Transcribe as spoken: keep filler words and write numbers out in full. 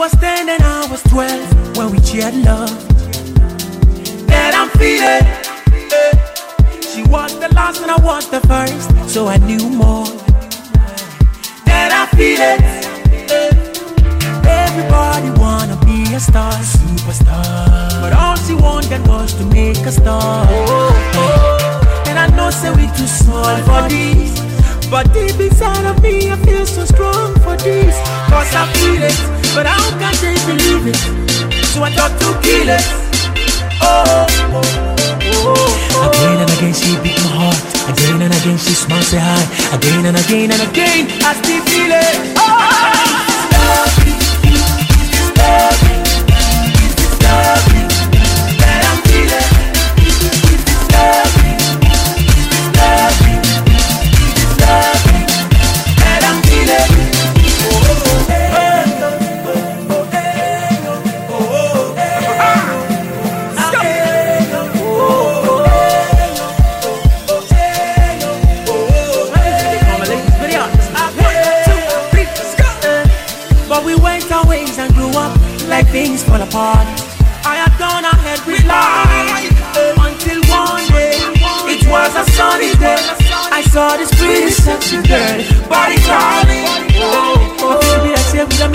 was ten and I was twelve when we shared love. That I'm feeling. She was the last and I was the first, so I knew more. That I feel it. Everybody wanna be a star, superstar, but all she wanted was to make a star. And I know say we too small for this, but deep inside of me I feel so strong for this. Cause I feel it, but how can they believe it? So I thought to kill it. Oh, oh, oh, oh. Again and again she beat my heart. Again and again she smiles say hi. Again and again and again I still feel it. Oh, love you, love you, love you, that I'm feeling. Love you, love you, love you, that I'm feeling. Oh, oh, hey, oh, oh, hey, oh, oh, hey. But we went our ways and grew up like things fall apart. I had gone ahead with life until one day, it was a sunny day. I saw this pretty sexy girl, body calling. Oh, oh, baby, I said,